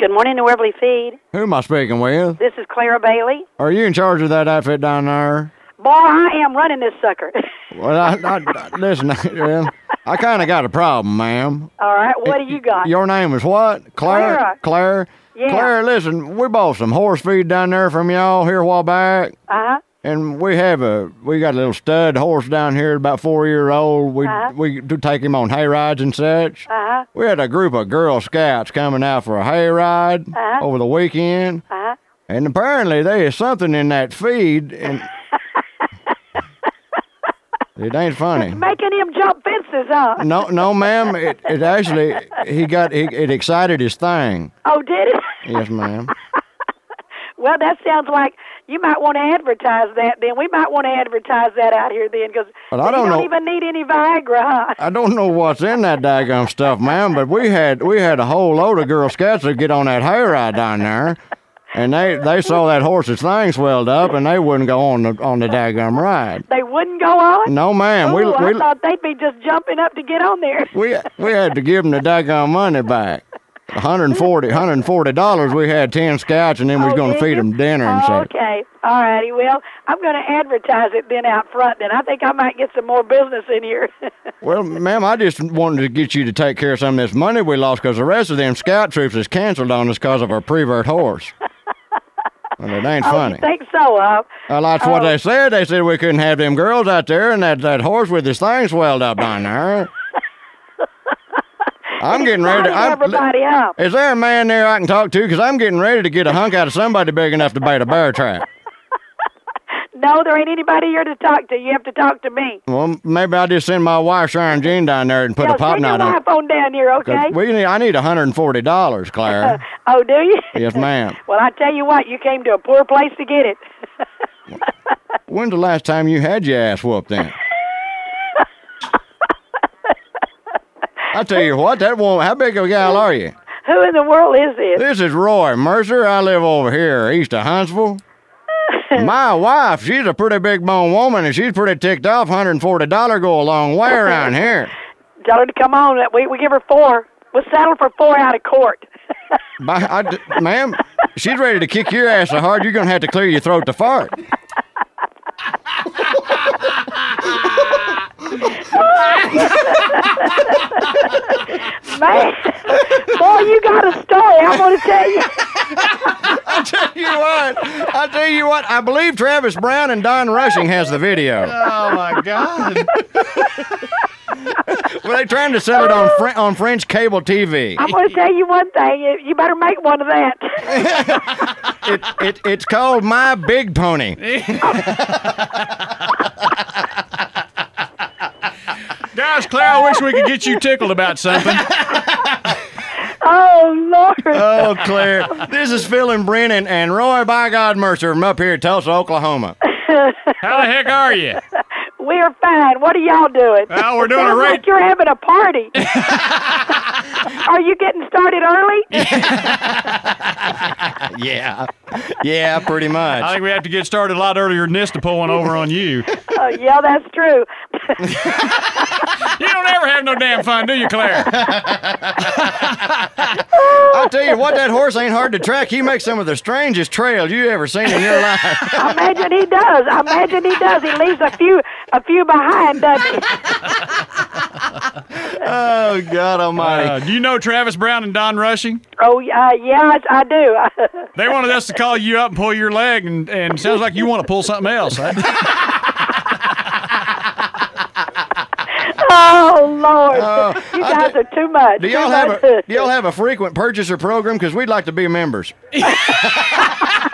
Good morning, New Webley Feed. Who am I speaking with? This is Clara Bailey. Are you in charge of that outfit down there? Boy, I am running this sucker. Well, listen, I kind of got a problem, ma'am. All right, what do you got? Your name is what? Clara. Claire? Yeah. Claire, listen, we bought some horse feed down there from y'all here a while back. Uh-huh. And we got a little stud horse down here, about 4 years old. We do take him on hay rides and such. Uh-huh. We had a group of Girl Scouts coming out for a hay ride over the weekend. Uh-huh. And apparently there is something in that feed, and it ain't funny. Making him jump fences, huh? No, ma'am. It actually, it excited his thing. Oh, did it? Yes, ma'am. Well, that sounds like you might want to advertise that then. We might want to advertise that out here then, because you don't even need any Viagra, huh? I don't know what's in that daggum stuff, ma'am, but we had a whole load of Girl Scouts that get on that hay ride down there, and they saw that horse's thing swelled up, and they wouldn't go on the daggum ride. They wouldn't go on? No, ma'am. Ooh, I thought they'd be just jumping up to get on there. We had to give them the daggum money back. $140. We had 10 scouts, and then we was going to feed them dinner and such. Okay. All righty. Well, I'm going to advertise it then out front. Then I think I might get some more business in here. Well, ma'am, I just wanted to get you to take care of some of this money we lost, because the rest of them scout troops is canceled on us because of our prevert horse. Well, it ain't funny. You think so, huh? Well, that's what they said. They said we couldn't have them girls out there and that horse with his thing swelled up down there. I'm getting ready to... everybody up. Is there a man there I can talk to? Because I'm getting ready to get a hunk out of somebody big enough to bait a bear trap. No, there ain't anybody here to talk to. You have to talk to me. Well, maybe I'll just send my wife, Sharon Jean, down there and put a pop knot on. Send your wife on down here, okay? I need $140, Claire. Oh, do you? Yes, ma'am. Well, I tell you what, you came to a poor place to get it. When's the last time you had your ass whooped then? I tell you what, that woman, how big of a gal are you? Who in the world is this? This is Roy Mercer. I live over here east of Huntsville. My wife, she's a pretty big bone woman, and she's pretty ticked off. $140 go a long way around here. Tell her to come on. We give her 4. We'll settle for 4 out of court. Ma'am, she's ready to kick your ass so hard you're going to have to clear your throat to fart. Man, boy, you got a story. I'm going to tell you. I tell you what, I believe Travis Brown and Don Rushing has the video. Oh, my God. Well, they're trying to sell it on French cable TV. I'm going to tell you one thing. You better make one of that. It's called My Big Pony. Gosh, Claire, I wish we could get you tickled about something. Oh, Lord. Oh, Claire. This is Phil and Brennan and Roy by God Mercer from up here in Tulsa, Oklahoma. How the heck are you? We're fine. What are y'all doing? Well, we're doing a Sounds like you're having a party. Are you getting started early? Yeah, pretty much. I think we have to get started a lot earlier than this to pull one over on you. Yeah, that's true. You don't ever have no damn fun, do you, Claire? I'll tell you what, that horse ain't hard to track. He makes some of the strangest trails you ever seen in your life. I imagine he does. He leaves a few behind, doesn't he? Oh, God almighty. Do you know Travis Brown and Don Rushing? Oh, yeah, I do. They wanted us to call you up and pull your leg, and sounds like you want to pull something else. Oh, Lord. You guys are too much. Do y'all have a frequent purchaser program? Because we'd like to be members.